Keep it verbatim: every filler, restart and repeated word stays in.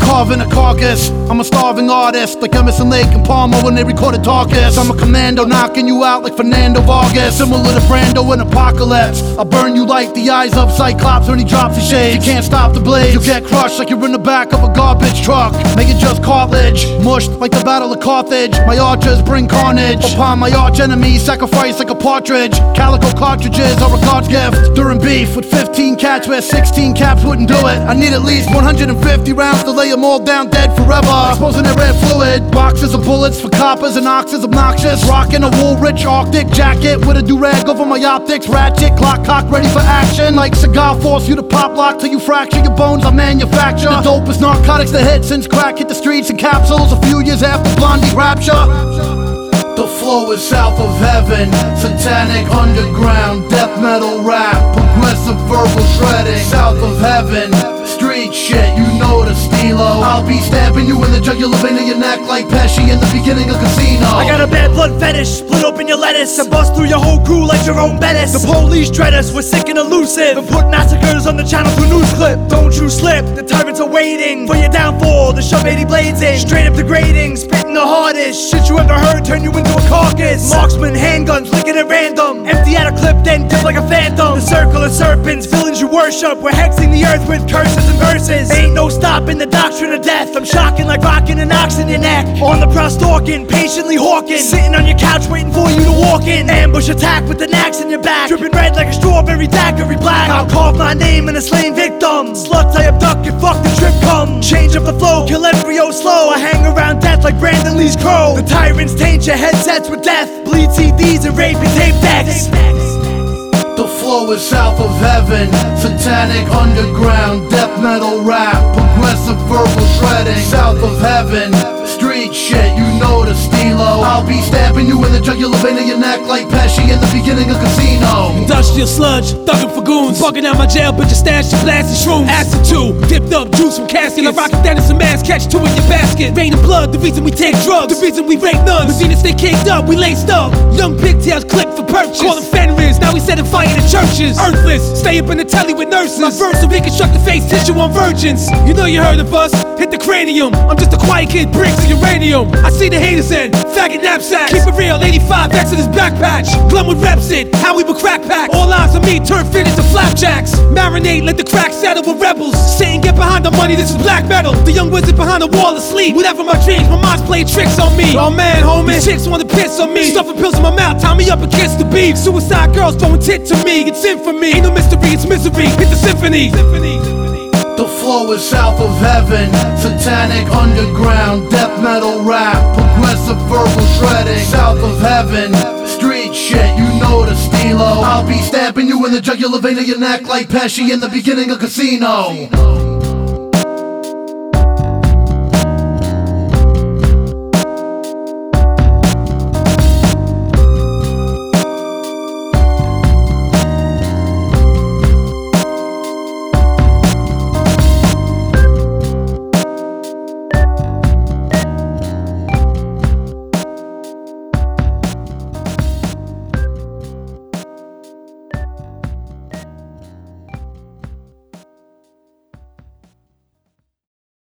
carving a carcass. I'm a starving artist, like Emerson, Lake and Palmer when they recorded Tarkus. I'm a commando knocking you out like Fernando Vargas, similar to Brando in Apocalypse. I'll burn you like the eyes of Cyclops when he drops his shades. You can't stop the blade, you'll get crushed like you're in the back of a garbage truck. Make it just cartilage, mushed like the Battle of Carthage. My archers bring carnage upon my arch enemy, sacrifice like a partridge. Calico cartridges are a God's gift. During beef with fifteen cats where sixteen caps wouldn't do it. I need at least one hundred fifty rounds to lay them all down dead forever, exposing their red fluid. Boxes of bullets for coppers and oxes obnoxious. Rocking a wool-rich Arctic jacket with a do-rag over my optics. Ratchet, clock cock, ready for action. Like cigar, force you to pop lock till you fracture your bones. I manufacture the dopest narcotics that hit since crack hit the streets in capsules a few years after Blondie rapture. The flow is south of heaven, satanic underground, death metal rap, progressive verbal shredding. South of heaven, street shit, you know the stilo. I'll be stabbing you in the jugular vein of your neck like Pesci in the beginning of Casino. I got a bad blood fetish, split open your lettuce and bust through your whole crew like Jerome Bettis. The police dread us, we're sick and elusive, and put massacres on the channel through news clip. Don't you slip, the tyrants are waiting for your downfall, the shove eighty blades in. Straight up degrading, spitting the hardest shit you ever heard, turn you into a carcass. Marksman, handguns, licking at random, empty out a clip then dip like a phantom. The circle of serpents, villains you worship, we're hexing the earth with curses and verses. Ain't no stopping the doctrine of death, I'm shocking like rocking an ox in your neck. On the prowl stalking, patiently hawking, sitting on your couch waiting for you to walk in. Ambush attack with an axe in your back, dripping red like a strawberry daiquiri black. I'll carve my name in a slain victim. Sluts I abduct, you fuck the trip come. Change up the flow, kill embryo slow. I hang around death like Brandon Lee's crow. The tyrants taint your headsets with death, bleed C Ds and rape and tape decks. The flow is south of heaven, satanic underground, death metal rap, progressive verbal shredding. South of heaven, street shit, you know the stilo. I'll be stabbing you in the jugular vein of your neck like Pesci in the beginning of Casino. Industrial sludge, thuggin' for goons, bugging out my jail, bitch, stash your blasting shrooms. Acid two, dipped up juice from caskets. I rock it down in some ass, catch two in your basket. Rain of blood, the reason we take drugs, the reason we rape nuns. Medina stay caked up, we laced up. Young pigtails click for purchase. Call them Fenris, now we setting fire to churches. Earthless, stay up in the telly with nurses. My verse will reconstruct the face tissue on virgins. You know you heard of us, hit the cranium. I'm just a quiet kid, bricks of uranium. I see the haters in, faggot knapsacks. Keep it real, eighty-five X in his back patch. Glumwood reps it, how we would crack pack. All eyes on me, turn fit into flapjacks. Marinate, let the crack settle with rebels. Satan, get behind the money, this is black metal. The young wizard behind the wall asleep. Whatever my dreams, my mind's playing tricks on me. Oh man, homie, these chicks wanna piss on me. Stuffing pills in my mouth, tie me up and kiss the beef. Suicide girls throwing tit to me, it's in for me. Ain't no mystery, it's misery, hit the symphony. The flow is south of heaven, satanic underground, death metal rap, progressive verbal shredding. South of heaven, street shit, you know the stilo. I'll be stabbing you in the jugular vein of your neck like Pesci in the beginning of Casino.